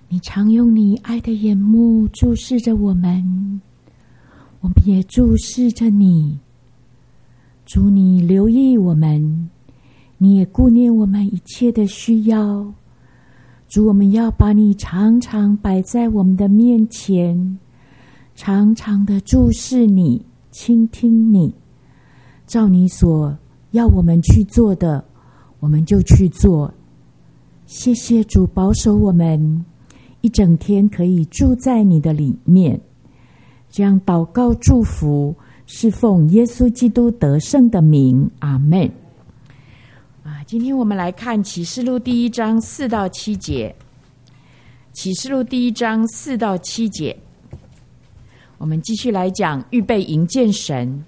你常用你爱的眼目注视着我们，我们也注视着你。主，你留意我们，你也顾念我们一切的需要。主，我们要把你常常摆在我们的面前，常常的注视你，倾听你，照你所要我们去做的，我们就去做。谢谢主保守我们一整天可以住在你的里面。这样祷告祝福，是奉耶稣基督得胜的名，阿们。今天我们来看启示录第1章4到7节。启示录第1章4到7节，我们继续来讲预备迎见神。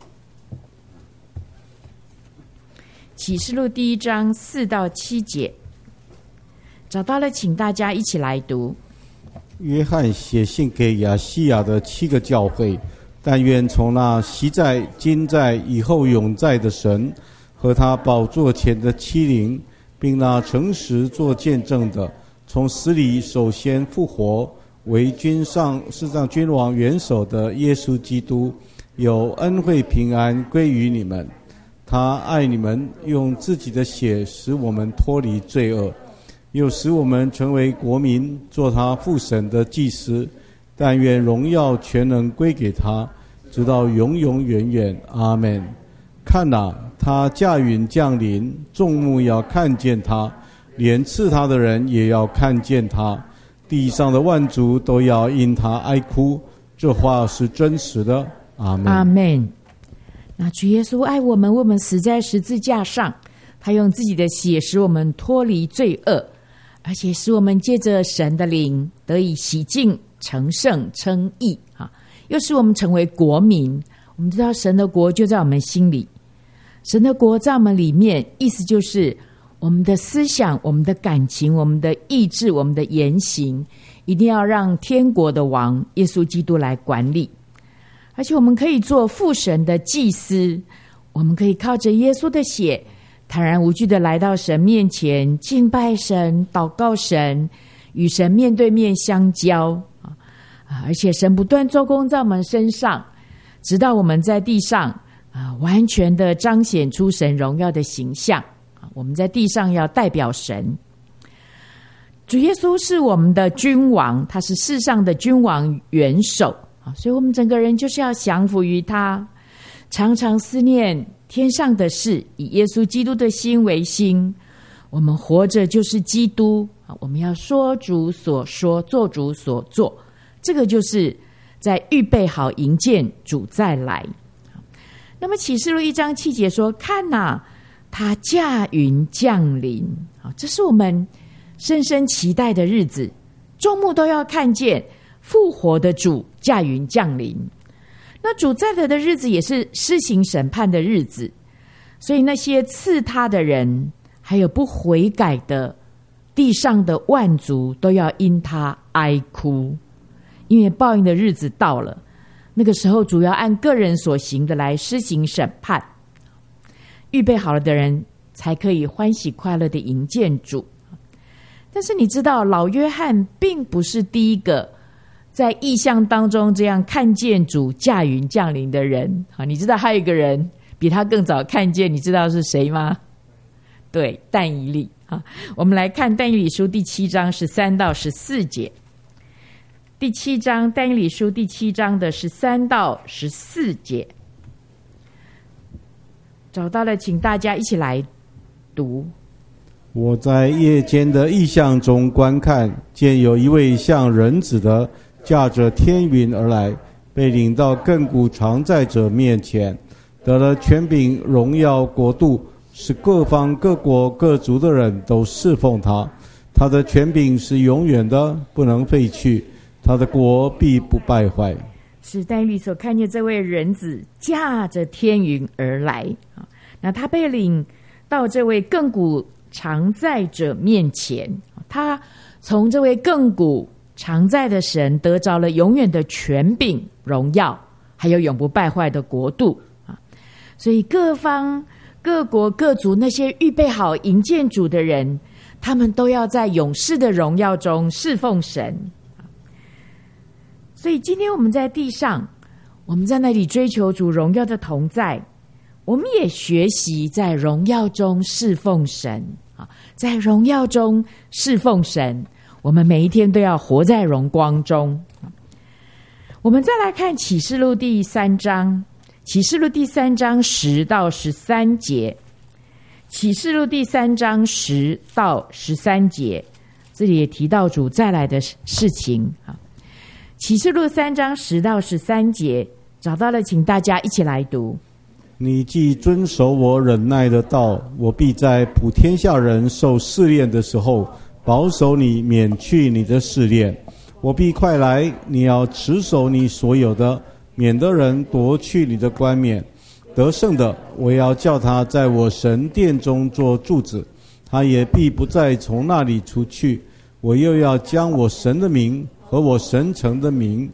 启示录第1章4到7节，找到了，请大家一起来读。 约翰写信给亚细亚的7个教会，但愿从那昔在、今在、以后永在的神和他宝座前的7灵，并那诚实做见证的，从死里首先复活，为世上君王元首的耶稣基督，有恩惠平安归于你们。他爱你们，用自己的血使我们脱离罪恶，又使我们成为国民，做他父神的祭司。但愿荣耀全能归给他，直到永永远远。阿们。看哪，他驾云降临，众目要看见他，连刺他的人也要看见他，地上的万族都要因他哀哭。这话是真实的。阿们。 阿们。那主耶稣爱我们，为我们死在十字架上，他用自己的血使我们脱离罪恶，而且使我们借着神的灵得以洗净、成圣、称义，又使我们成为国民。我们知道神的国就在我们心里，神的国在我们里面，意思就是我们的思想、我们的感情、我们的意志、我们的言行，一定要让天国的王耶稣基督来管理。而且我们可以做父神的祭司，我们可以靠着耶稣的血坦然无惧的来到神面前，敬拜神、祷告神，与神面对面相交。而且神不断做工在我们身上，直到我们在地上完全的彰显出神荣耀的形象。我们在地上要代表神。主耶稣是我们的君王，他是世上的君王元首，所以我们整个人就是要降服于他，常常思念天上的事，以耶稣基督的心为心。我们活着就是基督，我们要说主所说，做主所做，这个就是在预备好迎接主再来。那么启示录1章7节说，看哪，他驾云降临。这是我们深深期待的日子，众目都要看见复活的主驾云降临。那主再来的日子也是施行审判的日子，所以那些刺他的人，还有不悔改的地上的万族，都要因他哀哭，因为报应的日子到了。那个时候主要按个人所行的来施行审判，预备好了的人才可以欢喜快乐的迎接主。但是你知道，老约翰并不是第一个在异象当中这样看见主驾云降临的人。你知道还有一个人比他更早看见，你知道是谁吗？对，但以理。我们来看但以理书第7章13到14节。第7章，但以理书第7章的13到14节，找到了，请大家一起来读。 我在夜间的异象中观看，见有一位像人子的驾着天云而来，被领到亘古常在者面前，得了权柄、荣耀、国度，使各方各国各族的人都侍奉他。他的权柄是永远的，不能废去，他的国必不败坏。 是但以理所看见这位人子驾着天云而来，那他被领到这位亘古常在者面前，他从这位亘古常在的神得着了永远的权柄、荣耀，还有永不败坏的国度。所以各方各国各族那些预备好迎接主的人， 他们都要在永世的荣耀中侍奉神。所以今天我们在地上，我们在那里追求主荣耀的同在，我们也学习在荣耀中侍奉神，在荣耀中侍奉神，我们每一天都要活在荣光中。我们再来看启示录第3章，启示录第3章10到13节，启示录第3章10到13节，这里也提到主再来的事情。启示录3章10到13节，找到了，请大家一起来读。 你既遵守我忍耐的道，我必在普天下人受试炼的时候，保守你免去你的试炼。我必快来，你要持守你所有的，免得人夺去你的冠冕。得胜的，我要叫他在我神殿中做柱子，他也必不再从那里出去。我又要将我神的名和我神城的名，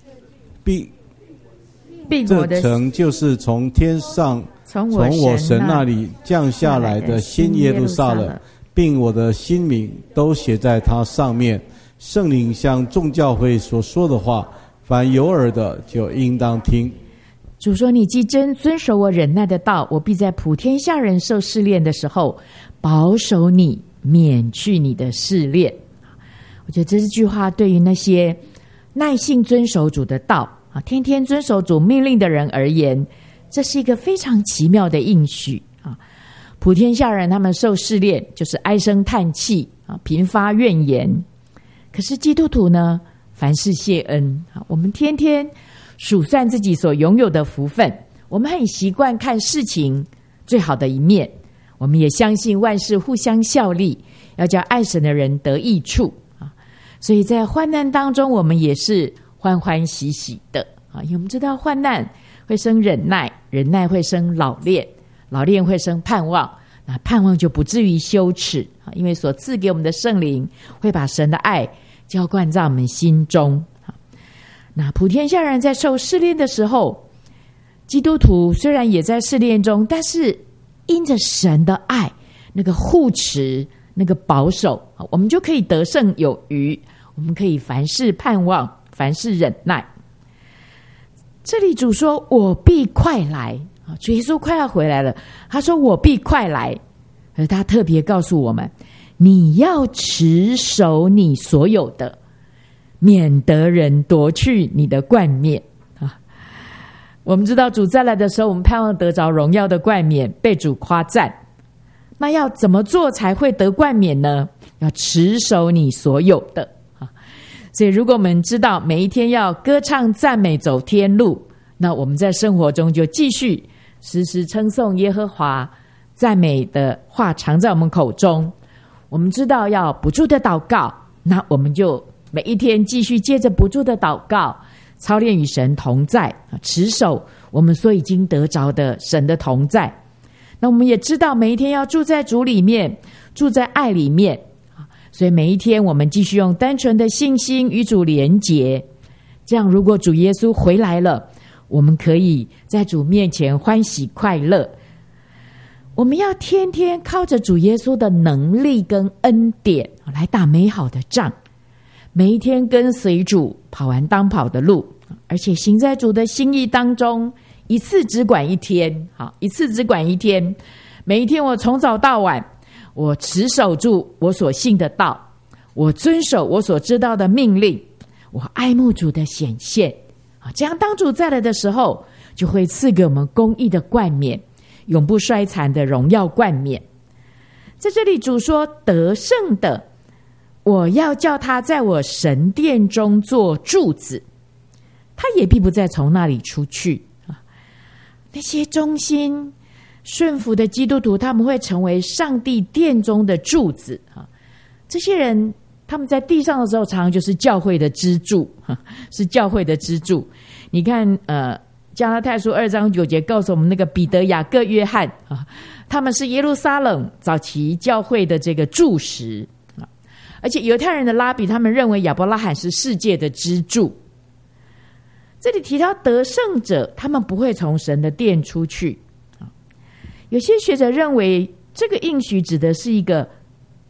这城就是从天上从我神那里降下来的新耶路撒冷，并我的新名都写在它上面。圣灵向众教会所说的话，凡有耳的就应当听。 主说，你既真遵守我忍耐的道，我必在普天下人受试炼的时候，保守你免去你的试炼。我觉得这句话对于那些耐心遵守主的道，天天遵守主命令的人而言，这是一个非常奇妙的应许。普天下人他们受试炼，就是唉声叹气，频发怨言。可是基督徒呢，凡事谢恩。我们天天数算自己所拥有的福分，我们很习惯看事情最好的一面，我们也相信万事互相效力，要叫爱神的人得益处。所以在患难当中，我们也是欢欢喜喜的。因为我们知道患难会生忍耐，忍耐会生老练，老练会生盼望，那盼望就不至于羞耻，因为所赐给我们的圣灵会把神的爱浇灌在我们心中。那普天下人在受试炼的时候，基督徒虽然也在试炼中，但是因着神的爱，那个护持，那个保守，我们就可以得胜有余，我们可以凡事盼望，凡事忍耐。这里主说，我必快来，主耶稣快要回来了，他说我必快来，而他特别告诉我们，你要持守你所有的，免得人夺去你的冠冕。我们知道主再来的时候，我们盼望得着荣耀的冠冕，被主夸赞。那要怎么做才会得冠冕呢？要持守你所有的。所以如果我们知道每一天要歌唱赞美走天路，那我们在生活中就继续时时称颂耶和华，赞美的话常在我们口中。我们知道要不住的祷告，那我们就每一天继续接着不住的祷告，操练与神同在，持守我们所已经得着的神的同在。那我们也知道每一天要住在主里面，住在爱里面，所以每一天我们继续用单纯的信心与主连结，这样如果主耶稣回来了，我们可以在主面前欢喜快乐。我们要天天靠着主耶稣的能力跟恩典来打美好的仗，每一天跟随主跑完当跑的路，而且行在主的心意当中，一次只管一天，一次只管一天。每一天我从早到晚，我持守住我所信的道，我遵守我所知道的命令，我爱慕主的显现。这样当主再来的时候，就会赐给我们公义的冠冕，永不衰残的荣耀冠冕。在这里主说，得胜的，我要叫他在我神殿中做柱子，他也必不再从那里出去。那些忠心顺服的基督徒，他们会成为上帝殿中的柱子。这些人他们在地上的时候，常常就是教会的支柱，是教会的支柱。你看加拉太书2章9节告诉我们，那个彼得、雅各、约翰他们是耶路撒冷早期教会的这个柱石。而且犹太人的拉比，他们认为亚伯拉罕是世界的支柱。这里提到得胜者，他们不会从神的殿出去。有些学者认为，这个应许指的是一个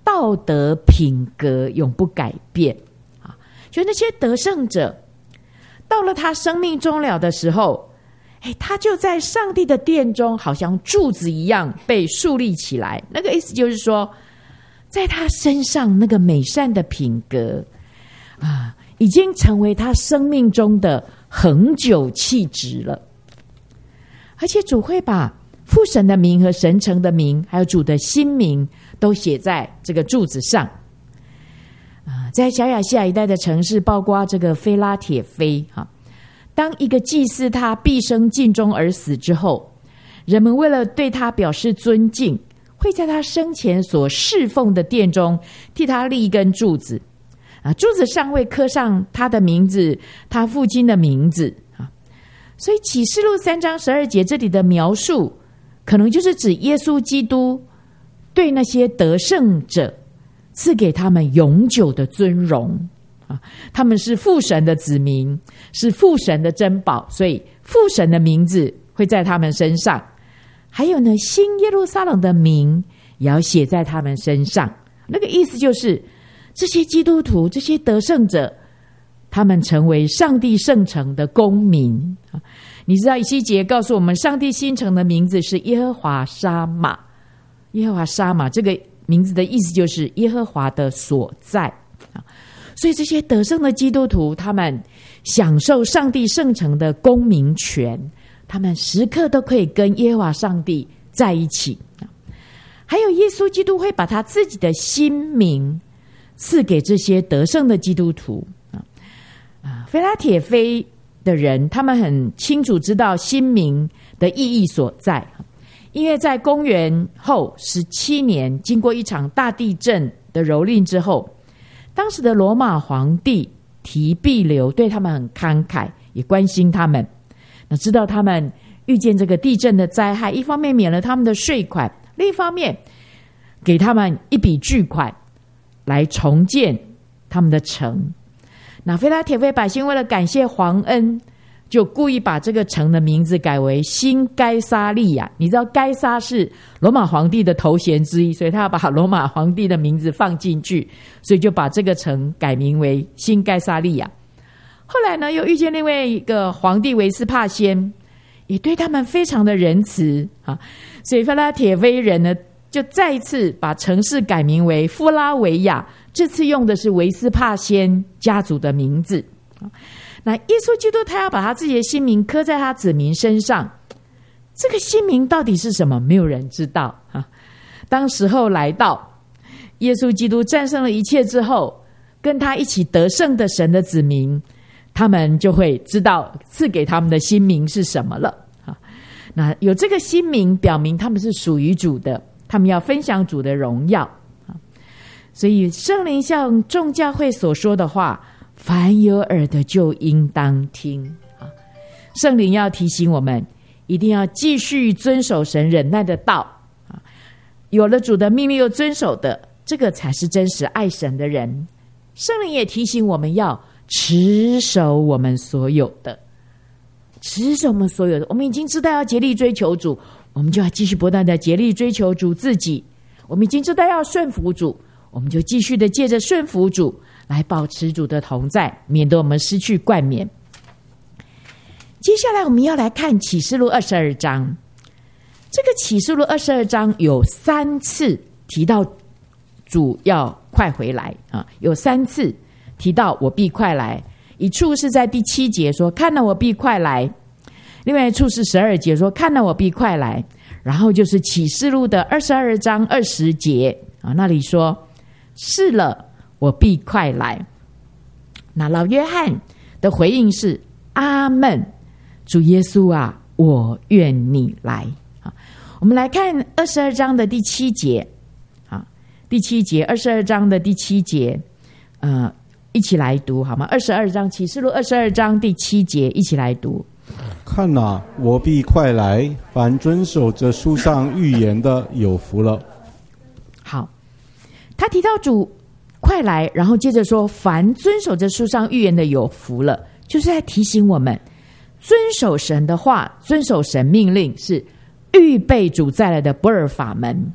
道德品格永不改变啊！就那些得胜者，到了他生命终了的时候，他就在上帝的殿中，好像柱子一样被树立起来。那个意思就是说，在他身上那个美善的品格啊，已经成为他生命中的恒久气质了。而且主会把父神的名和神城的名，还有主的新名，都写在这个柱子上。在小亚细亚一带的城市，包括这个菲拉铁菲哈。当一个祭司他毕生尽忠而死之后，人们为了对他表示尊敬，会在他生前所侍奉的殿中替他立一根柱子柱子上会刻上他的名字，他父亲的名字所以启示录3章12节这里的描述，可能就是指耶稣基督对那些得胜者赐给他们永久的尊荣他们是父神的子民，是父神的珍宝，所以父神的名字会在他们身上。还有呢，新耶路撒冷的名也要写在他们身上。那个意思就是，这些基督徒，这些得胜者，他们成为上帝圣城的公民。你知道以西结告诉我们，上帝新城的名字是耶和华沙玛。耶和华沙玛这个名字的意思就是耶和华的所在。所以这些得胜的基督徒，他们享受上帝圣城的公民权，他们时刻都可以跟耶和华上帝在一起。还有耶稣基督会把他自己的新名赐给这些得胜的基督徒。菲拉铁菲的人，他们很清楚知道新名的意义所在，因为在公元后17年，经过一场大地震的蹂躏之后，当时的罗马皇帝提庇留对他们很慷慨，也关心他们。那知道他们遇见这个地震的灾害，一方面免了他们的税款，另一方面给他们一笔巨款来重建他们的城。那菲拉铁菲百姓为了感谢皇恩，就故意把这个城的名字改为新该撒利亚。你知道该撒是罗马皇帝的头衔之一，所以他要把罗马皇帝的名字放进去，所以就把这个城改名为新该撒利亚。后来呢，又遇见另外一个皇帝维斯帕先，也对他们非常的仁慈所以菲拉铁菲人呢，就再一次把城市改名为夫拉维亚，这次用的是维斯帕先家族的名字。那耶稣基督他要把他自己的新名刻在他子民身上，这个新名到底是什么？没有人知道当时候来到，耶稣基督战胜了一切之后，跟他一起得胜的神的子民，他们就会知道赐给他们的新名是什么了那有这个新名，表明他们是属于主的，他们要分享主的荣耀所以圣灵像众教会所说的话，凡有耳的就应当听圣灵要提醒我们，一定要继续遵守神忍耐的道有了主的命令又遵守的，这个才是真实爱神的人。圣灵也提醒我们要持守我们所有的，持守我们所有的。我们已经知道要竭力追求主，我们就要继续不断的竭力追求主自己。我们已经知道要顺服主，我们就继续的借着顺服主来保持主的同在，免得我们失去冠冕。接下来我们要来看启示录22章。这个启示录22章有3次提到主要快回来有3次提到我必快来。一处是在第7节说看了我必快来，另外一处是12节说看了我必快来，然后就是启示录的22章20节那里说是了，我必快来。那老约翰的回应是阿们，主耶稣啊，我愿你来。我们来看22章的第7节第7节22章的第7节一起来读好吗？22章启示录22章第7节一起来读。 看哪，我必快来，凡遵守这书上预言的有福了。 好，他提到主快来，然后接着说凡遵守这书上预言的有福了，就是在提醒我们遵守神的话，遵守神命令是预备主再来的不二法门，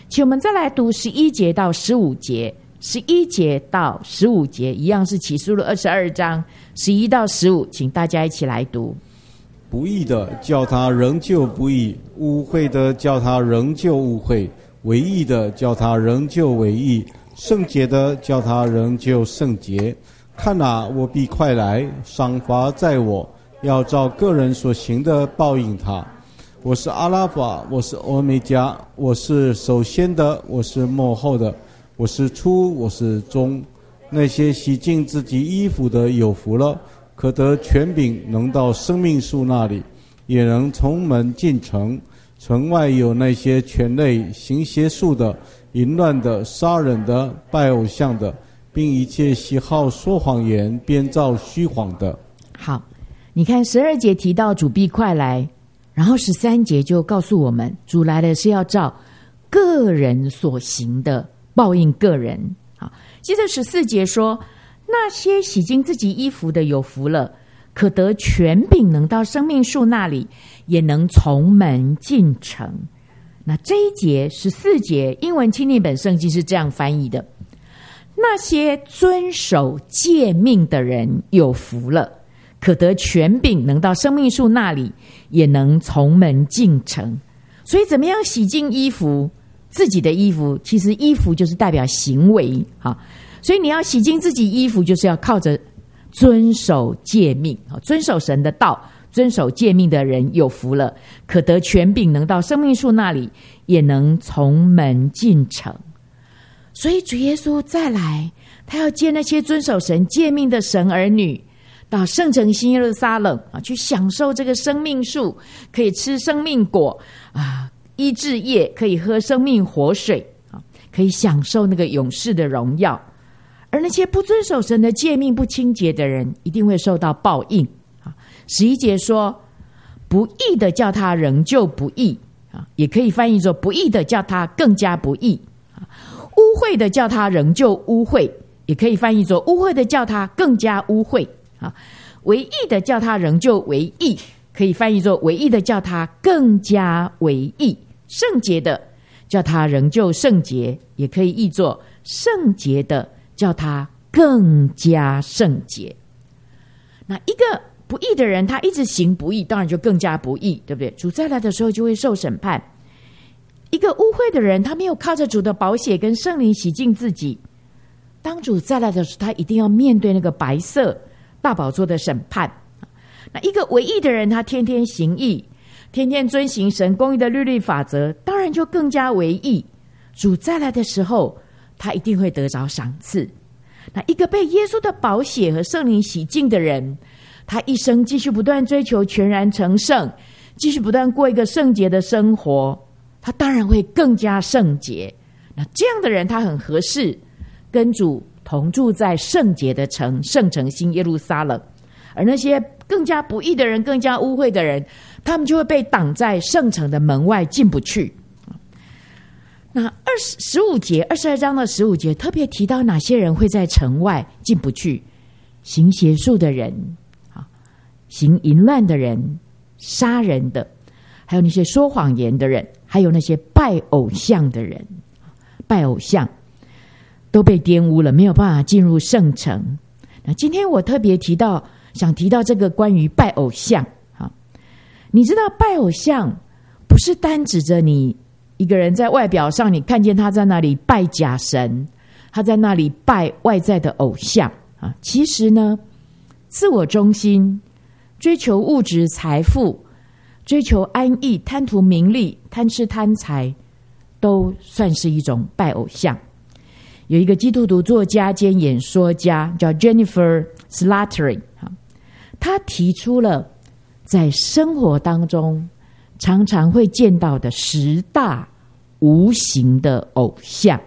请我们再来读11节到15节，11节到15节一样是启示录22章11到15，请大家一起来读。 不义的叫他仍旧不义，污秽的叫他仍旧污秽，为义的叫他仍旧为义，圣洁的叫他仍旧圣洁。看哪，我必快来，赏罚在我，要照个人所行的报应他。我是阿拉法，我是欧米迦，我是首先的，我是末后的，我是初，我是终。那些洗净自己衣服的有福了，可得权柄，能到生命树那里，也能从门进城。城外有那些犬类、行邪术的、淫乱的、杀人的、拜偶像的，并一切喜好说谎言、编造虚谎的。 好，你看12节提到主必快来，然后13节就告诉我们，主来的是要照个人所行的报应个人。好，接着14节说，那些洗净自己衣服的有福了，可得权柄，能到生命树那里，也能从门进城。那这一节14节英文钦定本圣经是这样翻译的，那些遵守诫命的人有福了，可得权柄，能到生命树那里，也能从门进城。所以怎么样洗净衣服？自己的衣服，其实衣服就是代表行为啊，所以你要洗净自己衣服，就是要靠着遵守诫命，遵守神的道，遵守诫命的人有福了，可得权柄，能到生命树那里，也能从门进城。所以主耶稣再来，他要接那些遵守神诫命的神儿女到圣城新耶路撒冷啊，去享受这个生命树，可以吃生命果啊，医治液，可以喝生命活水啊，可以享受那个永世的荣耀。而那些不遵守神的诫命、不清洁的人，一定会受到报应啊。11节说，不义的叫他仍旧不义啊，也可以翻译作不义的叫他更加不义啊。污秽的叫他仍旧污秽，也可以翻译作污秽的叫他更加污秽啊。为义的叫他仍旧为义，可以翻译作为义的叫他更加为义。圣洁的叫他仍旧圣洁，也可以译作圣洁的叫他更加圣洁。那一个不义的人，他一直行不义，当然就更加不义，对不对？主再来的时候就会受审判。一个污秽的人，他没有靠着主的宝血跟圣灵洗净自己，当主再来的时候，他一定要面对那个白色大宝座的审判。那一个唯义的人，他天天行义，天天遵行神公义的律例法则，当然就更加为义。主再来的时候，他一定会得着赏赐。那一个被耶稣的宝血和圣灵洗净的人，他一生继续不断追求全然成圣，继续不断过一个圣洁的生活，他当然会更加圣洁。那这样的人，他很合适跟主同住在圣洁的城，圣城新耶路撒冷。而那些更加不义的人，更加污秽的人，他们就会被挡在圣城的门外，进不去。那15节22章的15节特别提到哪些人会在城外进不去？行邪术的人，行淫乱的人，杀人的，还有那些说谎言的人，还有那些拜偶像的人，拜偶像都被玷污了，没有办法进入圣城。那今天我特别想提到这个关于拜偶像。你知道拜偶像不是单指着你一个人在外表上，你看见他在那里拜假神，他在那里拜外在的偶像啊。其实呢，自我中心、追求物质财富、追求安逸、贪图名利、贪吃贪财，都算是一种拜偶像。有一个基督徒作家兼演说家叫 Jennifer Slattery， 他提出了在生活当中常常会见到的10大无形的偶像。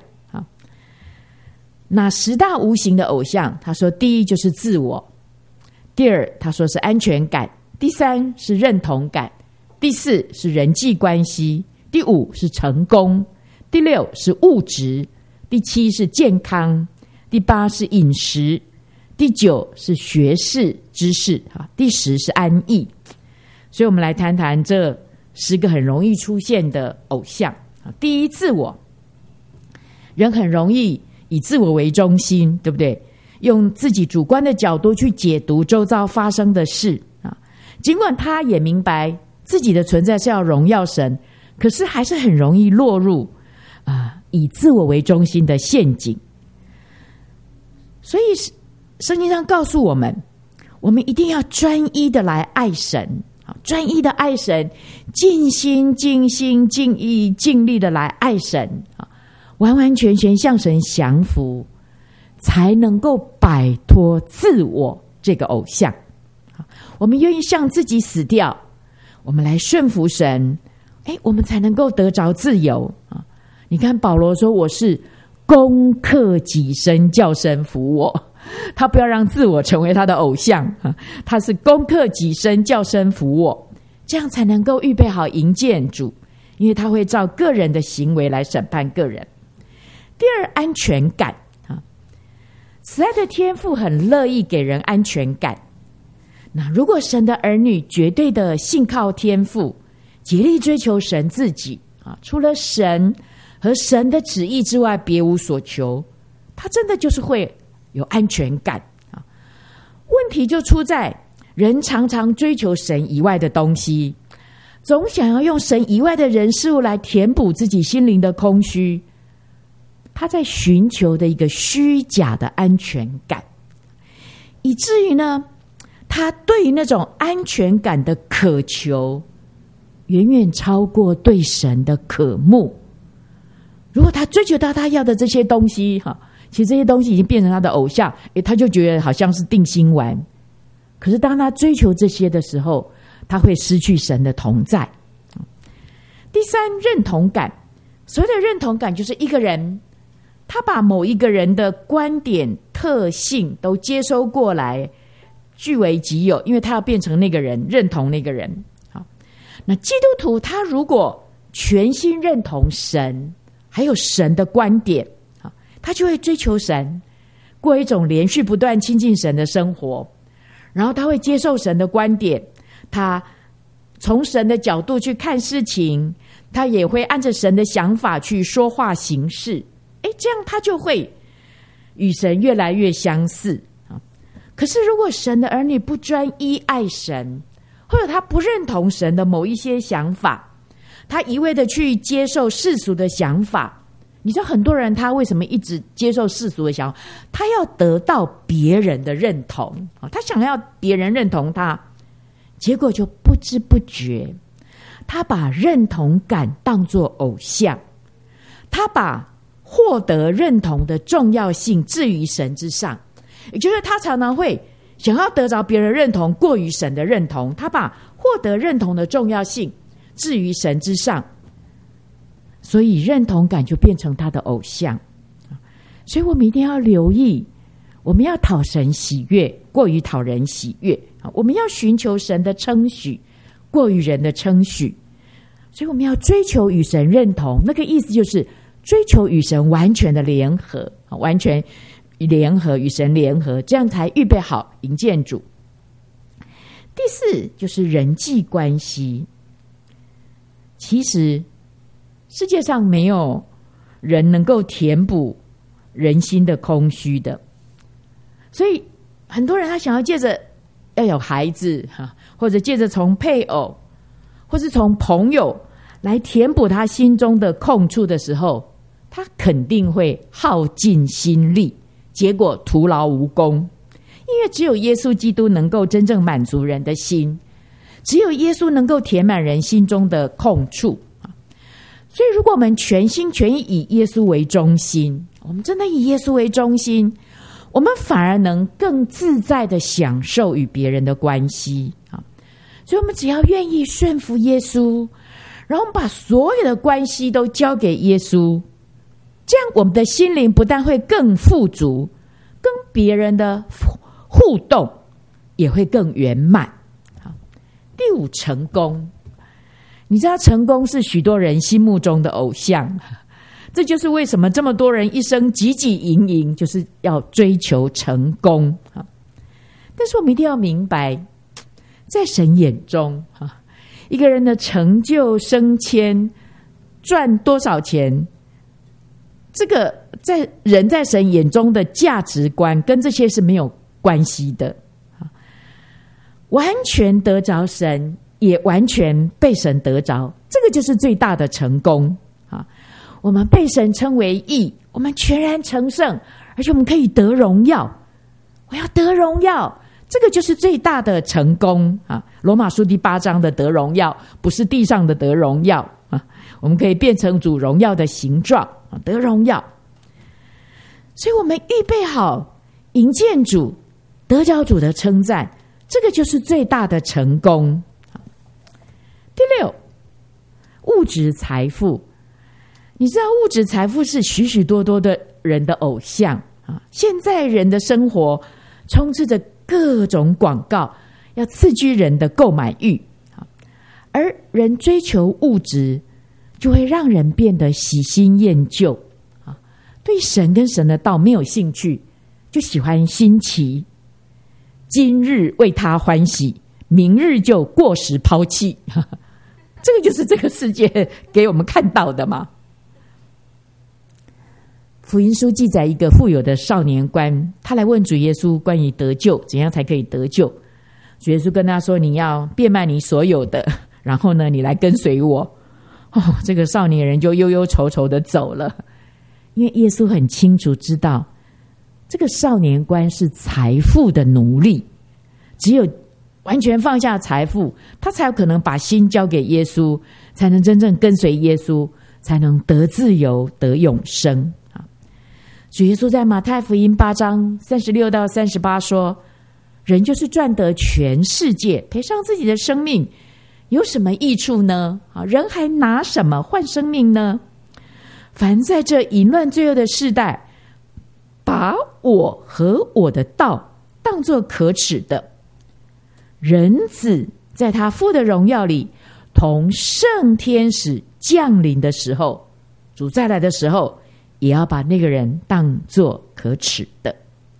那10大无形的偶像，他说第一就是自我，第二他说是安全感，第三是认同感，第四是人际关系，第五是成功，第六是物质，第七是健康，第八是饮食，第九是学识知识，第10是安逸。所以我们来谈谈这10个很容易出现的偶像。第一，自我。 人很容易以自我为中心，对不对？用自己主观的角度去解读周遭发生的事啊。尽管他也明白自己的存在是要荣耀神，可是还是很容易落入以自我为中心的陷阱。所以圣经上告诉我们，我们一定要专一的来爱神，专一的爱神，尽心尽心尽意尽力的来爱神，完完全全向神降服，才能够摆脱自我这个偶像。我们愿意向自己死掉，我们来顺服神，我们才能够得着自由。你看保罗说，我是攻克己身，叫神服我。他不要让自我成为他的偶像，他是攻克己身，叫神服我，这样才能够预备好迎见主，因为他会照个人的行为来审判个人。第二，安全感。慈爱的天父很乐意给人安全感。那如果神的儿女绝对的信靠天父，竭力追求神自己，除了神和神的旨意之外别无所求，他真的就是会有安全感。问题就出在人常常追求神以外的东西，总想要用神以外的人事物来填补自己心灵的空虚，他在寻求的一个虚假的安全感，以至于呢，他对于那种安全感的渴求远远超过对神的渴慕。如果他追求到他要的这些东西，其实这些东西已经变成他的偶像，他就觉得好像是定心丸。可是当他追求这些的时候，他会失去神的同在。第三，认同感。所谓的认同感，就是一个人他把某一个人的观点特性都接收过来，据为己有，因为他要变成那个人，认同那个人。好，那基督徒他如果全心认同神还有神的观点，他就会追求神，过一种连续不断亲近神的生活，然后他会接受神的观点，他从神的角度去看事情，他也会按着神的想法去说话行事，这样他就会与神越来越相似。可是如果神的儿女不专一爱神，或者他不认同神的某一些想法，他一味的去接受世俗的想法，你知道很多人他为什么一直接受世俗的想法？他要得到别人的认同，他想要别人认同他，结果就不知不觉他把认同感当作偶像，他把获得认同的重要性置于神之上，也就是他常常会想要得着别人认同过于神的认同，他把获得认同的重要性置于神之上，所以认同感就变成他的偶像。所以我们一定要留意，我们要讨神喜悦过于讨人喜悦，我们要寻求神的称许过于人的称许，所以我们要追求与神认同，那个意思就是追求与神完全的联合，完全联合，与神联合，这样才预备好迎见主。第四就是人际关系。其实世界上没有人能够填补人心的空虚的，所以很多人他想要借着要有孩子，或者借着从配偶或是从朋友来填补他心中的空处的时候，他肯定会耗尽心力，结果徒劳无功。因为只有耶稣基督能够真正满足人的心，只有耶稣能够填满人心中的空处。所以如果我们全心全意以耶稣为中心，我们真的以耶稣为中心，我们反而能更自在的享受与别人的关系。所以我们只要愿意顺服耶稣，然后我们把所有的关系都交给耶稣，这样我们的心灵不但会更富足，跟别人的互动也会更圆满。第五，成功。你知道成功是许多人心目中的偶像，这就是为什么这么多人一生汲汲营营，就是要追求成功。但是我们一定要明白，在神眼中，一个人的成就升迁赚多少钱， 这个在人在神眼中的价值观跟这些是没有关系的，完全得着神，也完全被神得着，这个就是最大的成功啊！我们被神称为义，我们全然成圣，而且我们可以得荣耀。我要得荣耀，这个就是最大的成功啊！罗马书第8章的得荣耀，不是地上的得荣耀啊！我们可以变成主荣耀的形状啊，得荣耀。所以我们预备好迎见主，得着主的称赞，这个就是最大的成功。第6，物质财富。你知道物质财富是许许多多的人的偶像啊！现在人的生活充斥着各种广告，要刺激人的购买欲，而人追求物质，就会让人变得喜新厌旧啊，对神跟神的道没有兴趣，就喜欢新奇。今日为他欢喜，明日就过时抛弃。这个就是这个世界给我们看到的嘛。福音书记载一个富有的少年官，他来问主耶稣关于得救，怎样才可以得救。主耶稣跟他说，你要变卖你所有的，然后呢，你来跟随我。这个少年人就忧忧愁愁的走了，因为耶稣很清楚知道，这个少年官是财富的奴隶，只有完全放下财富，他才有可能把心交给耶稣，才能真正跟随耶稣，才能得自由，得永生。主耶稣在马太福音8章36到38说，人就是赚得全世界，赔上自己的生命，有什么益处呢？人还拿什么换生命呢？凡在这淫乱罪恶的世代，把我和我的道当作可耻的，人子在他父的荣耀里同圣天使降临的时候，主再来的时候，也要把那个人当作可耻的。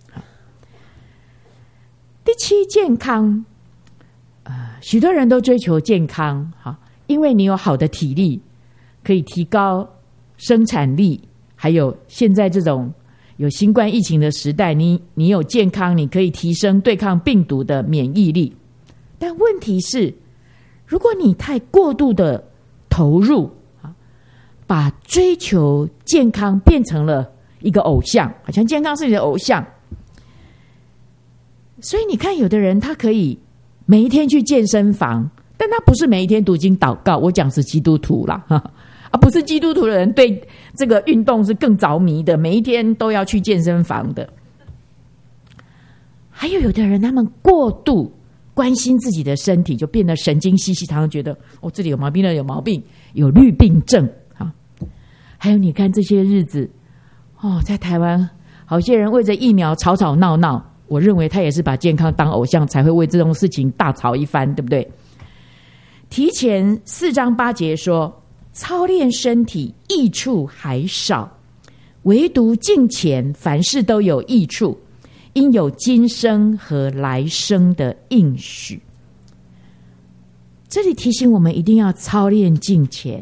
第7，健康。许多人都追求健康，因为你有好的体力，可以提高生产力，还有现在这种有新冠疫情的时代，你有健康，你可以提升对抗病毒的免疫力。但问题是，如果你太过度的投入，把追求健康变成了一个偶像，好像健康是你的偶像。所以你看，有的人他可以每一天去健身房，但他不是每一天读经祷告。我讲是基督徒啦，不是基督徒的人对这个运动是更着迷的，每一天都要去健身房的。还有的人他们过度关心自己的身体，就变得神经兮兮，常常觉得这里有毛病，那里有毛病，有绿病症。还有你看这些日子在台湾好些人为着疫苗吵吵闹闹，我认为他也是把健康当偶像，才会为这种事情大吵一番，对不对？提前4章8节说，操练身体益处还少，唯独敬虔凡事都有益处，因有今生和来生的应许。这里提醒我们一定要操练敬虔，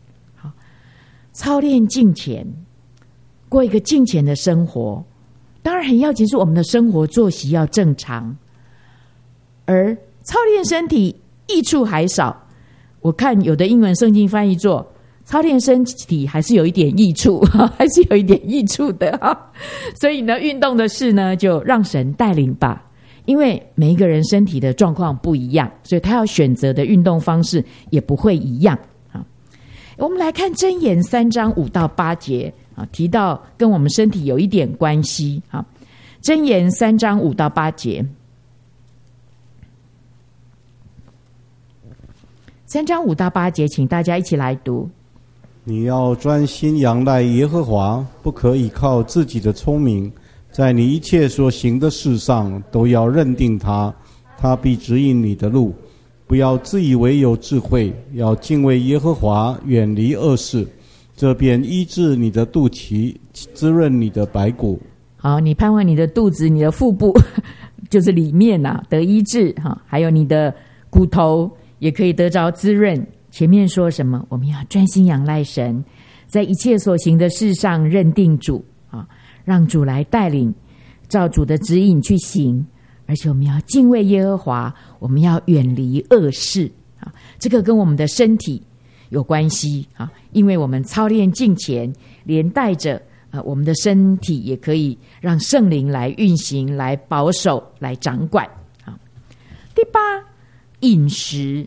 操练敬虔，过一个敬虔的生活。当然很要紧是我们的生活作息要正常，而操练身体益处还少。我看有的英文圣经翻译作操练身体还是有一点益处，还是有一点益处的。所以呢，运动的事呢，就让神带领吧。因为每一个人身体的状况不一样，所以他要选择的运动方式也不会一样。我们来看箴言3章5到8节，提到跟我们身体有一点关系。箴言3章5到8节，3章5到8节，请大家一起来读。 你要专心仰赖耶和华，不可倚靠自己的聪明，在你一切所行的事上都要认定他，他必指引你的路。不要自以为有智慧，要敬畏耶和华，远离恶事，这便医治你的肚脐，滋润你的白骨。 好，你盼望你的肚子，你的腹部就是里面得医治，还有你的骨头也可以得着滋润。前面说什么？我们要专心仰赖神， 在一切所行的事上认定主啊，让主来带领，照主的指引去行。而且我们要敬畏耶和华，我们要远离恶事啊。这个跟我们的身体有关系啊，因为我们操练敬虔，连带着我们的身体也可以让圣灵来运行、来保守、来掌管啊。第八，饮食。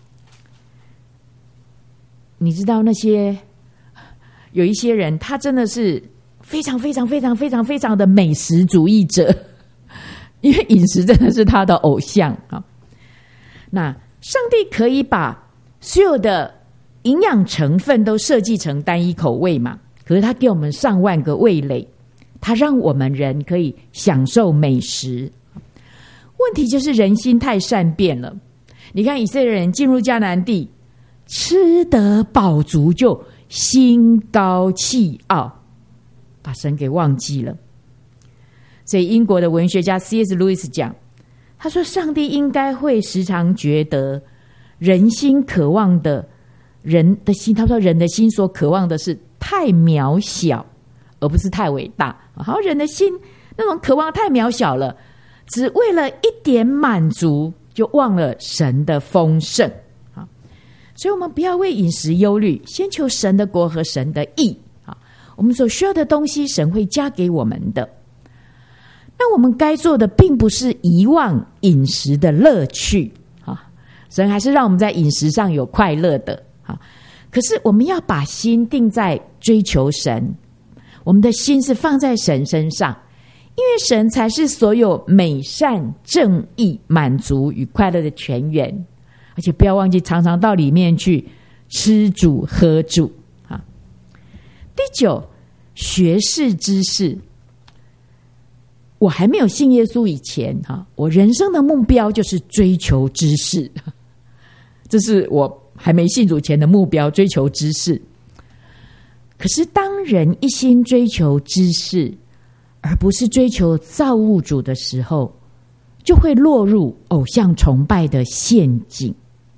你知道那些有一些人，他真的是非常非常非常非常非常的美食主义者，因为饮食真的是他的偶像啊。那上帝可以把所有的营养成分都设计成单一口味嘛？可是他给我们上万个味蕾，他让我们人可以享受美食。问题就是人心太善变了。你看以色列人进入迦南地，吃得饱足就心高气傲，把神给忘记了。所以英国的文学家 C.S. Lewis 讲，他说上帝应该会时常觉得人心渴望的人的心，他说人的心所渴望的是太渺小而不是太伟大。好，人的心那种渴望太渺小了，只为了一点满足就忘了神的丰盛。所以我们不要为饮食忧虑，先求神的国和神的义。我们所需要的东西神会加给我们的。那我们该做的并不是遗忘饮食的乐趣，神还是让我们在饮食上有快乐的。可是我们要把心定在追求神，我们的心是放在神身上，因为神才是所有美善、正义、满足与快乐的泉源。而且不要忘记常常到里面去吃主喝主。第九，学士知识。我还没有信耶稣以前，我人生的目标就是追求知识，这是我还没信主前的目标，追求知识。可是当人一心追求知识，而不是追求造物主的时候，就会落入偶像崇拜的陷阱。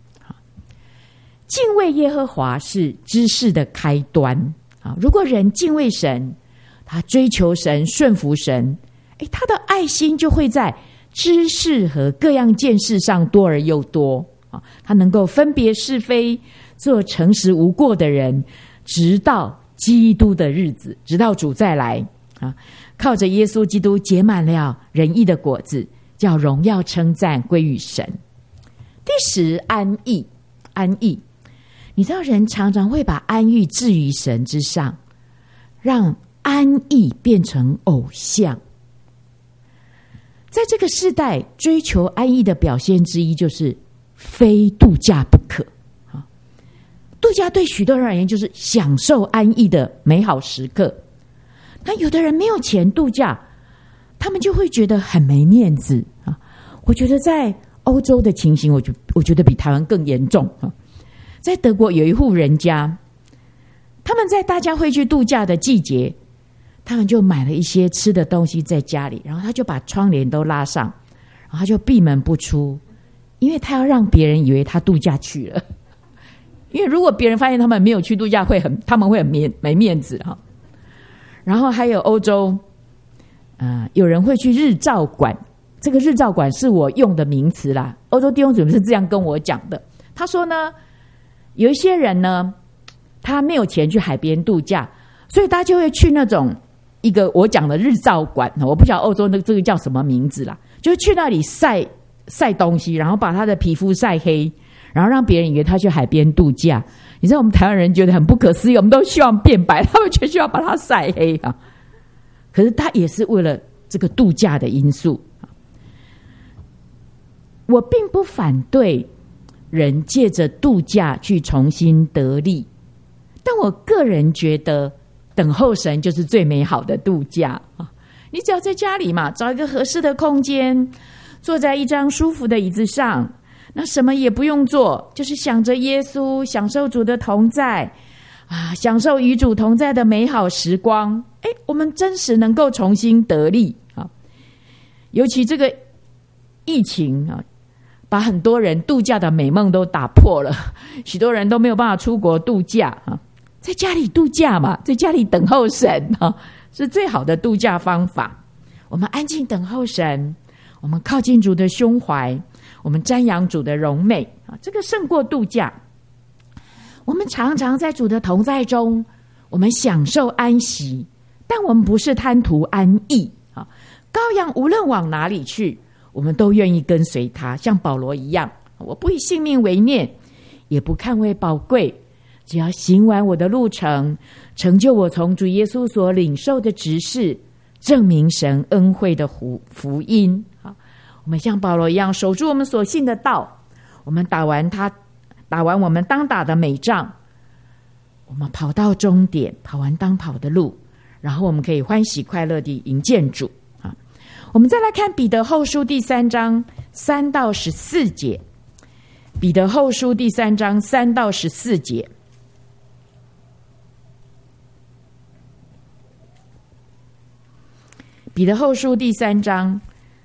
敬畏耶和华是知识的开端。如果人敬畏神，他追求神、顺服神，他的爱心就会在知识和各样见识上多而又多。他能够分别是非，做诚实无过的人，直到基督的日子，直到主再来。靠着耶稣基督结满了仁义的果子，叫荣耀称赞归于神。第十，安逸。安逸，你知道人常常会把安逸置于神之上，让安逸变成偶像。在这个世代，追求安逸的表现之一就是非度假不可。度假对许多人而言就是享受安逸的美好时刻。那有的人没有钱度假，他们就会觉得很没面子。我觉得在欧洲的情形，我觉得比台湾更严重。在德国有一户人家，他们在大家会去度假的季节，他们就买了一些吃的东西在家里，然后他就把窗帘都拉上，然后他就闭门不出，因为他要让别人以为他度假去了。因为如果别人发现他们没有去度假，他们会很没面子。然后还有欧洲，有人会去日照馆，这个日照馆是我用的名词啦，欧洲弟兄姊妹是这样跟我讲的。他说呢，有一些人呢，他没有钱去海边度假，所以他就会去那种一个我讲的日照馆，我不晓得欧洲这个叫什么名字啦，就是去那里晒东西，然后把他的皮肤晒黑，然后让别人以为他去海边度假。你知道我们台湾人觉得很不可思议，我们都希望变白，他们却需要把它晒黑。可是他也是为了这个度假的因素。我并不反对人借着度假去重新得利，但我个人觉得等候神就是最美好的度假。你只要在家里嘛，找一个合适的空间，坐在一张舒服的椅子上，那什么也不用做，就是想着耶稣，享受主的同在享受与主同在的美好时光。我们真实能够重新得力。尤其这个疫情把很多人度假的美梦都打破了，许多人都没有办法出国度假。 在家里度假嘛，在家里等候神是最好的度假方法。我们安静等候神，我们靠近主的胸怀，我们瞻仰主的荣美这个胜过度假。我们常常在主的同在中，我们享受安息，但我们不是贪图安逸羔羊无论往哪里去，我们都愿意跟随他，像保罗一样，我不以性命为念，也不看为宝贵，只要行完我的路程，成就我从主耶稣所领受的职事，证明神恩惠的福音。我们像保罗一样，守住我们所信的道，我们打完我们当打的美仗，我们跑到终点，跑完当跑的路，然后我们可以欢喜快乐地迎见主。我们再来看彼得后书第3章3到14节。彼得后书第3章3到14节。彼得后书第3章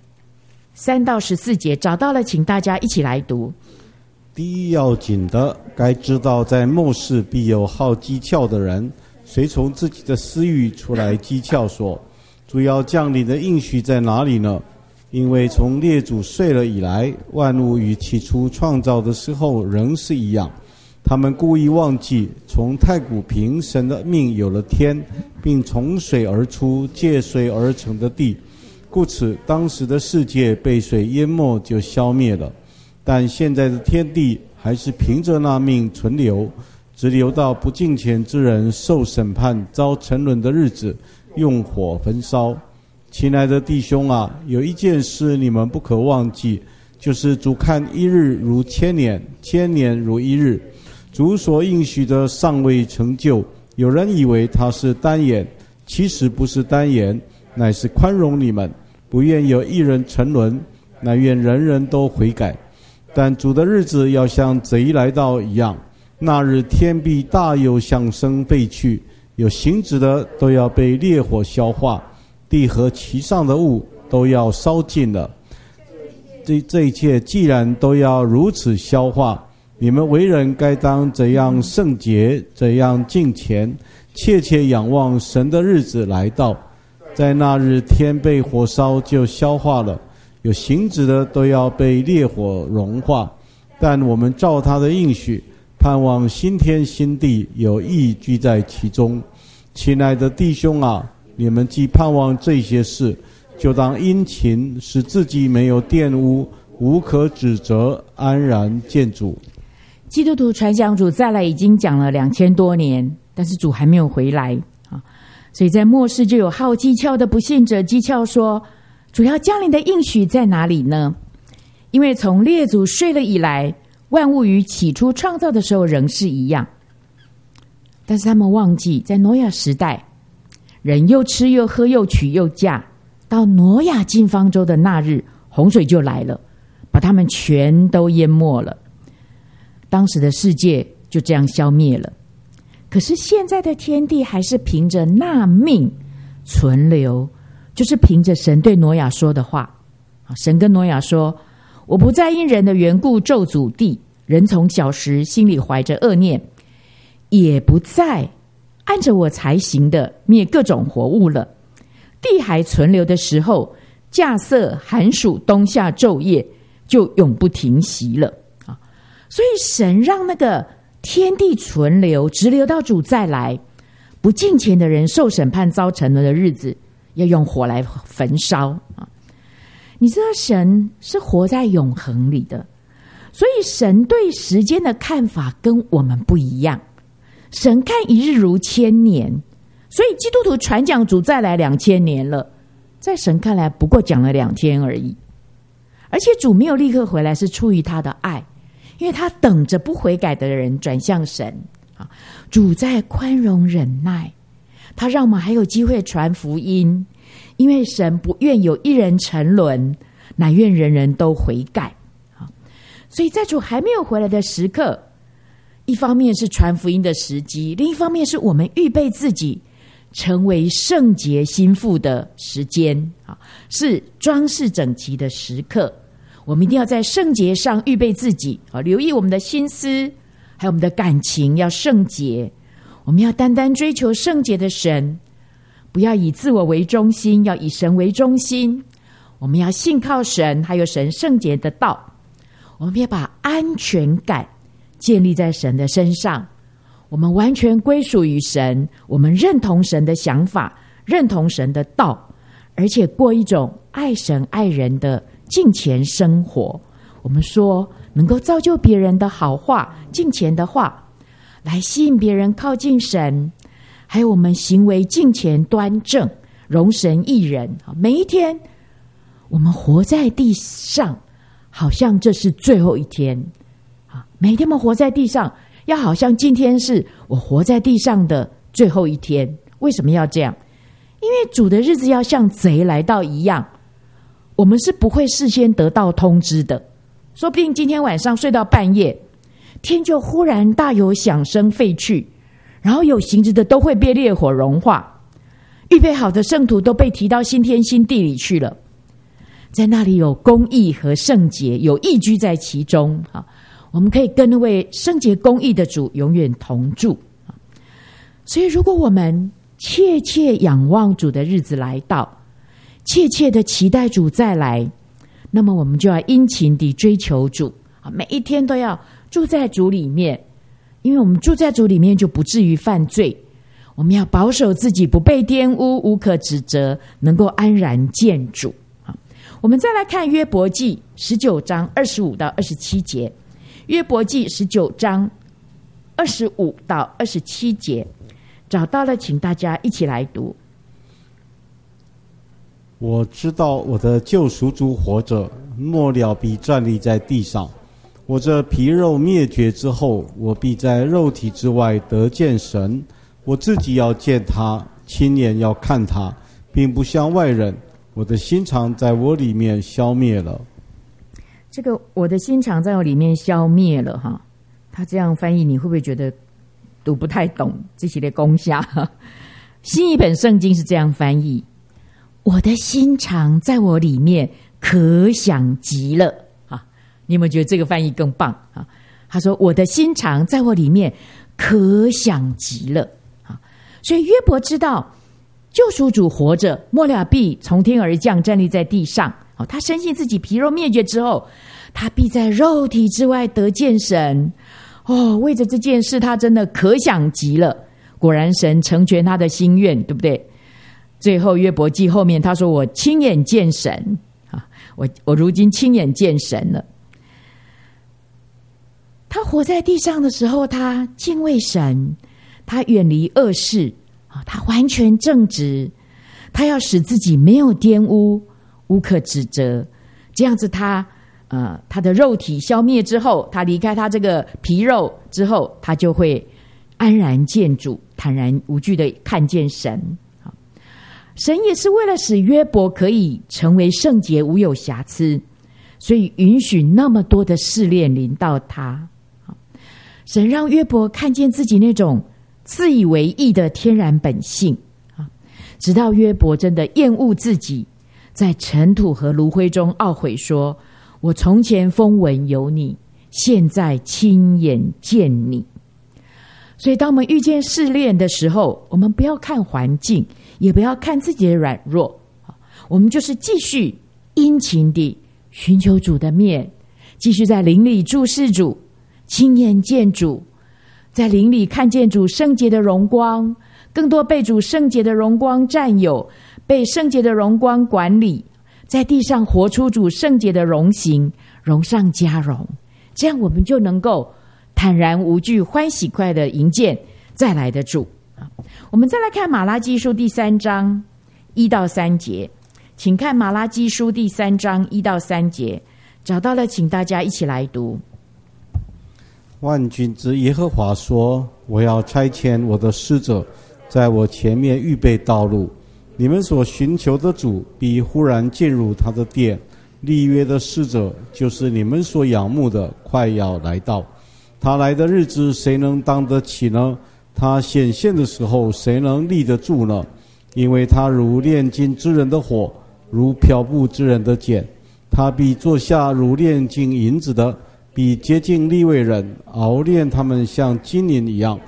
3到14节，找到了，请大家一起来读。 第一要紧的，该知道在末世必有好讥诮的人，随从自己的私欲出来讥诮说，主要降临的应许在哪里呢？因为从列祖睡了以来，万物与起初创造的时候仍是一样。他们故意忘记，从太古平神的命有了天，并从水而出，借水而成的地，故此当时的世界被水淹没，就消灭了。但现在的天地还是凭着那命存留，直留到不敬虔之人受审判遭沉沦的日子，用火焚烧。亲爱的弟兄啊，有一件事你们不可忘记，就是主看一日如千年，千年如一日。主所应许的尚未成就，有人以为他是单言，其实不是单言，乃是宽容你们，不愿有一人沉沦，乃愿人人都悔改。但主的日子要像贼来到一样，那日天必大有响声废去，有形质的都要被烈火消化，地和其上的物都要烧尽了。这一切既然都要如此消化，你们为人该当怎样圣洁，怎样敬虔，切切仰望神的日子来到。在那日天被火烧就消化了，有形质的都要被烈火融化。但我们照他的应许，盼望新天新地，有义居在其中。亲爱的弟兄啊，你们既盼望这些事，就当殷勤，使自己没有玷污，无可指责，安然见主。 基督徒传讲主再来已经讲了2000多年，但是主还没有回来所以在末世就有好讥诮的不信者讥诮说，主要降临的应许在哪里呢？因为从列祖睡了以来，万物与起初创造的时候仍是一样。但是他们忘记，在挪亚时代，人又吃又喝又娶又嫁，到挪亚进方舟的那日，洪水就来了，把他们全都淹没了。当时的世界就这样消灭了。可是现在的天地还是凭着那命存留，就是凭着神对挪亚说的话。神跟挪亚说，我不再因人的缘故咒诅地，人从小时心里怀着恶念，也不再按着我才行的灭各种活物了。地还存留的时候，稼穑寒暑冬夏昼夜就永不停息了。所以神让那个天地存留，直留到主再来，不敬虔的人受审判遭沉沦的日子，要用火来焚烧。你知道神是活在永恒里的，所以神对时间的看法跟我们不一样。神看一日如千年，所以基督徒传讲主再来2000年了，在神看来不过讲了2天而已。而且主没有立刻回来，是出于他的爱，因为他等着不悔改的人转向神。主在宽容忍耐，他让我们还有机会传福音，因为神不愿有一人沉沦，乃愿人人都悔改。所以在主还没有回来的时刻，一方面是传福音的时机，另一方面是我们预备自己成为圣洁心腹的时间，是装饰整齐的时刻。我们一定要在圣洁上预备自己，留意我们的心思还有我们的感情要圣洁。 我们要单单追求圣洁的神，不要以自我为中心，要以神为中心。我们要信靠神，还有神圣洁的道。我们要把安全感建立在神的身上，我们完全归属于神，我们认同神的想法，认同神的道，而且过一种爱神爱人的敬虔生活。我们说能够造就别人的好话，敬虔的话，来吸引别人靠近神，还有我们行为敬虔端正，容神益人。每一天我们活在地上，好像这是最后一天。每天我们活在地上，要好像今天是我活在地上的最后一天。为什么要这样？因为主的日子要像贼来到一样，我们是不会事先得到通知的。说不定今天晚上睡到半夜，天就忽然大有响声废去，然后有形质的都会被烈火融化，预备好的圣徒都被提到新天新地里去了，在那里有公义和圣洁，有义居在其中。我们可以跟那位圣洁公义的主永远同住。所以如果我们切切仰望主的日子来到，切切的期待主再来，那么我们就要殷勤地追求主，每一天都要住在主里面，因为我们住在主里面就不至于犯罪。我们要保守自己不被玷污，无可指责，能够安然见主。我们再来看约伯记19章25到27节。约伯记19章25到27节，找到了请大家一起来读。 我知道我的救赎主活着，末了必站立在地上。我这皮肉灭绝之后，我必在肉体之外得见神。我自己要见他，亲眼要看他，并不像外人。我的心肠在我里面消灭了。 这个我的心肠在我里面消灭了哈，他这样翻译你会不会觉得读不太懂这些的功下？新译本圣经是这样翻译：我的心肠在我里面可想极了啊！你有没有觉得这个翻译更棒啊？他说我的心肠在我里面可想极了啊！所以约伯知道救赎主活着，末了必从天而降，站立在地上。他深信自己皮肉灭绝之后，他必在肉体之外得见神。为着这件事他真的可想极了。果然神成全他的心愿，对不对？最后约伯记后面他说我亲眼见神我如今亲眼见神了。他活在地上的时候，他敬畏神，他远离恶事，他完全正直，他要使自己没有玷污，无可指责。这样子他的肉体消灭之后，他离开他这个皮肉之后，他就会安然见主，坦然无惧的看见神。神也是为了使约伯可以成为圣洁无有瑕疵，所以允许那么多的试炼临到他。神让约伯看见自己那种自以为义的天然本性，直到约伯真的厌恶自己，在尘土和炉灰中懊悔说，我从前风闻有你，现在亲眼见你。所以当我们遇见试炼的时候，我们不要看环境，也不要看自己的软弱，我们就是继续殷勤地寻求主的面，继续在灵里注视主，亲眼见主，在灵里看见主圣洁的荣光，更多被主圣洁的荣光占有，被圣洁的荣光管理，在地上活出主圣洁的荣形，荣上加荣。这样我们就能够坦然无惧，欢喜快乐迎见再来的主。我们再来看马拉基书第3章1到3节，请看马拉基书第3章1到3节，找到了请大家一起来读。 万军之耶和华说，我要差遣我的使者在我前面预备道路，你们所寻求的主必忽然进入他的殿，立约的使者就是你们所仰慕的快要来到。他来的日子谁能当得起呢？他显现的时候谁能立得住呢？因为他如炼金之人的火，如漂布之人的碱。他必坐下如炼金银子的，必接近利未人，熬炼他们像金银一样。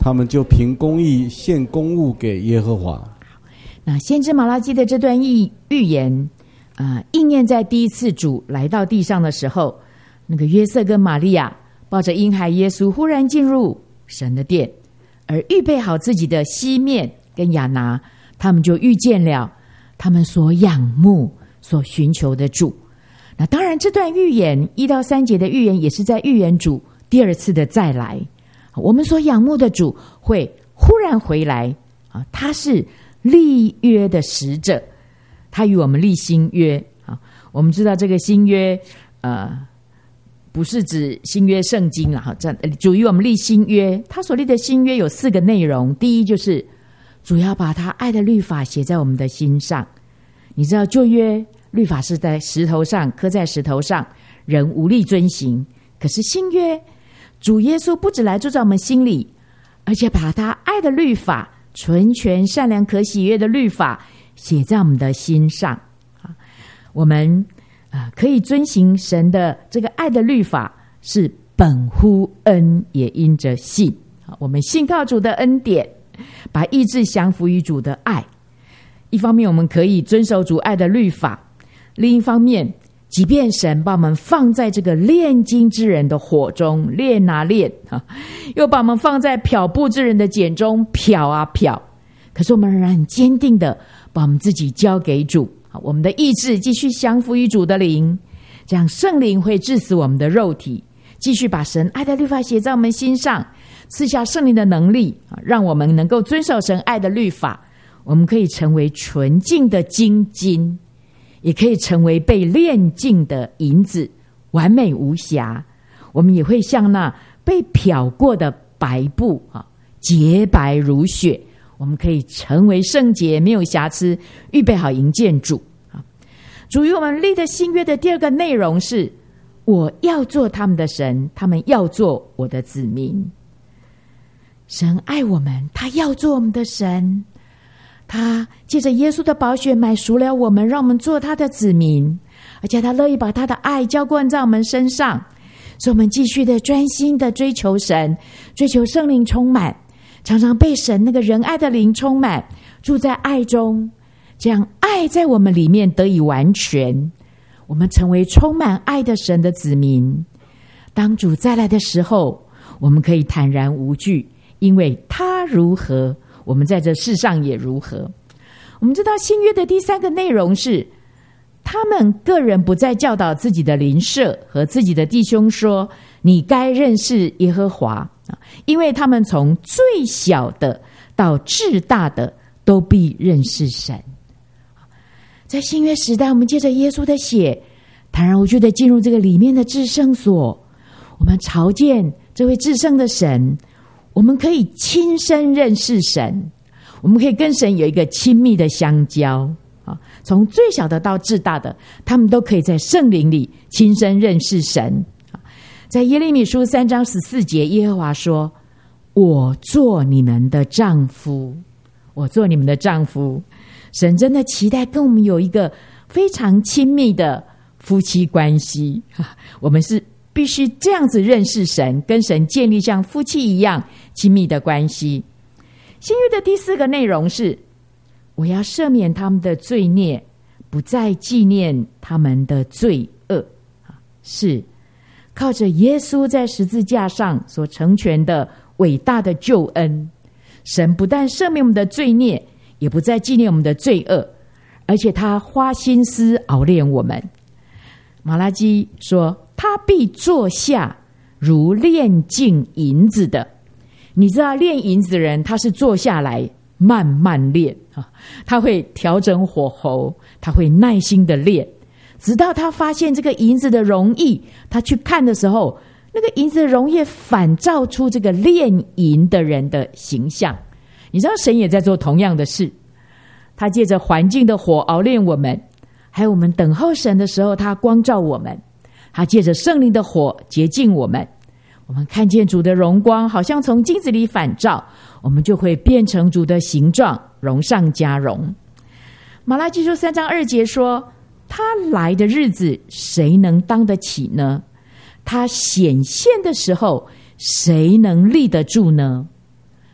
他们就凭公义献公物给耶和华。 那先知马拉基的这段预言应验在第一次主来到地上的时候，那个约瑟跟玛利亚抱着婴孩耶稣忽然进入神的殿，而预备好自己的西面跟亚拿，他们就遇见了他们所仰慕所寻求的主。那当然这段预言1到3节的预言也是在预言主第二次的再来，我们所仰慕的主会忽然回来他是立约的使者，他与我们立新约。我们知道这个新约不是指新约圣经啦，主与我们立新约，他所立的新约有4个内容。第一就是主要把他爱的律法写在我们的心上。你知道旧约律法是在石头上刻在石头上，人无力遵行，可是新约主耶稣不只来住在我们心里，而且把他爱的律法，纯全善良可喜悦的律法写在我们的心上。我们可以遵行神的这个爱的律法，是本乎恩，也因着信。我们信靠主的恩典，把意志降服于主的爱。一方面我们可以遵守主爱的律法，另一方面即便神把我们放在这个炼金之人的火中炼炼，又把我们放在漂布之人的碱中漂漂，可是我们仍然很坚定的把我们自己交给主，我们的意志继续降服于主的灵，这样圣灵会治死我们的肉体，继续把神爱的律法写在我们心上，赐下圣灵的能力，让我们能够遵守神爱的律法。我们可以成为纯净的金金，也可以成为被炼净的银子，完美无瑕。我们也会像那被漂过的白布，洁白如雪。我们可以成为圣洁，没有瑕疵，预备好迎见主。主与我们立的新约的第2个内容是，我要做他们的神，他们要做我的子民。神爱我们，他要做我们的神，他借着耶稣的宝血买赎了我们，让我们做他的子民，而且他乐意把他的爱浇灌在我们身上，所以我们继续的专心的追求神，追求圣灵充满，常常被神那个仁爱的灵充满，住在爱中，这样爱在我们里面得以完全，我们成为充满爱的神的子民。当主再来的时候，我们可以坦然无惧，因为他如何，我们在这世上也如何。我们知道新约的第3个内容是，他们个人不再教导自己的邻舍和自己的弟兄说，你该认识耶和华，因为他们从最小的到至大的都必认识神。在新约时代，我们借着耶稣的血，坦然无惧的进入这个里面的至圣所，我们朝见这位至圣的神，我们可以亲身认识神，我们可以跟神有一个亲密的相交。从最小的到至大的，他们都可以在圣灵里亲身认识神。在耶利米书3章14节，耶和华说，我做你们的丈夫，我做你们的丈夫。神真的期待跟我们有一个非常亲密的夫妻关系，我们是必须这样子认识神，跟神建立像夫妻一样亲密的关系。新约的第4个内容是，我要赦免他们的罪孽，不再纪念他们的罪恶。是靠着耶稣在十字架上所成全的伟大的救恩，神不但赦免我们的罪孽，也不再纪念我们的罪恶，而且他花心思熬炼我们。马拉基说，他必坐下如炼净银子的。你知道炼银子的人，他是坐下来慢慢炼，他会调整火候，他会耐心的炼，直到他发现这个银子的容易，他去看的时候，那个银子的容易反照出这个炼银的人的形象。你知道神也在做同样的事，他借着环境的火熬炼我们，还有我们等候神的时候，他光照我们，他借着圣灵的火洁净我们，我们看见主的荣光好像从镜子里反照，我们就会变成主的形状，荣上加荣。马拉基书3章2节说，他来的日子谁能当得起呢？他显现的时候谁能立得住呢？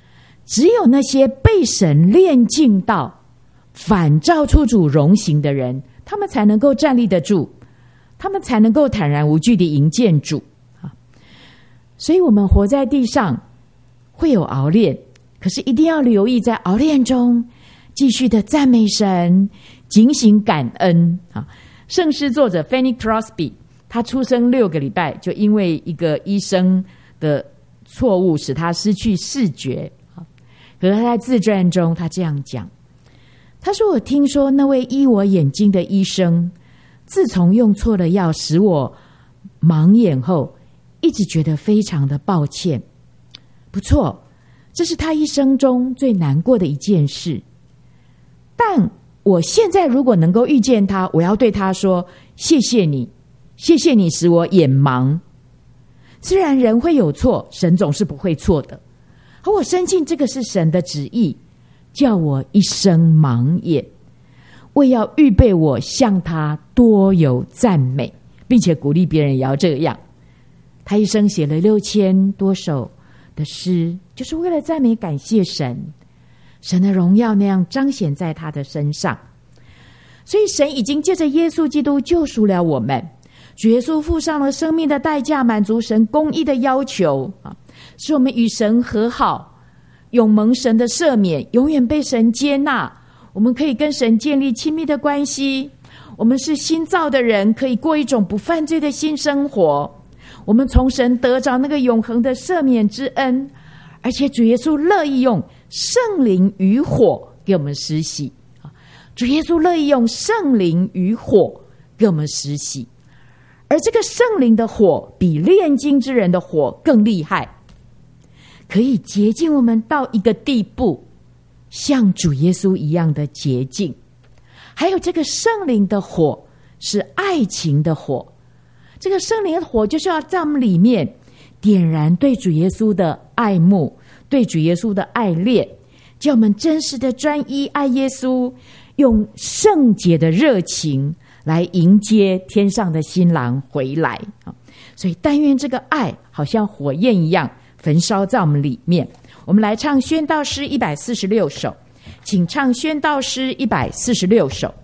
只有那些被神炼净到反照出主荣形的人，他们才能够站立得住，他们才能够坦然无惧地迎见主。所以我们活在地上会有熬炼，可是一定要留意在熬炼中继续的赞美神，警醒感恩。圣诗作者 Fanny Crosby， 他出生6个礼拜就因为一个医生的错误使他失去视觉。可是他在自传中他这样讲，他说，我听说那位医我眼睛的医生自从用错了药使我盲眼后，一直觉得非常的抱歉。不错，这是他一生中最难过的一件事。但我现在如果能够遇见他，我要对他说，谢谢你，谢谢你使我眼盲。虽然人会有错，神总是不会错的，而我深信这个是神的旨意，叫我一生盲眼，为要预备我向他多有赞美，并且鼓励别人也要这样。他一生写了6000多首的诗，就是为了赞美感谢神，神的荣耀那样彰显在他的身上。所以神已经借着耶稣基督救赎了我们，主耶稣付上了生命的代价，满足神公义的要求，使我们与神和好，永蒙神的赦免，永远被神接纳。我们可以跟神建立亲密的关系，我们是新造的人，可以过一种不犯罪的新生活。我们从神得着那个永恒的赦免之恩，而且主耶稣乐意用圣灵与火给我们施洗。主耶稣乐意用圣灵与火给我们施洗，而这个圣灵的火比炼金之人的火更厉害，可以洁净我们到一个地步，像主耶稣一样的洁净。还有这个圣灵的火是爱情的火，这个圣灵的火就是要在我们里面点燃对主耶稣的爱慕，对主耶稣的爱恋，叫我们真实的专一爱耶稣，用圣洁的热情来迎接天上的新郎回来。所以但愿这个爱好像火焰一样焚烧在我们里面。我们来唱宣道诗146首，请唱宣道诗146首。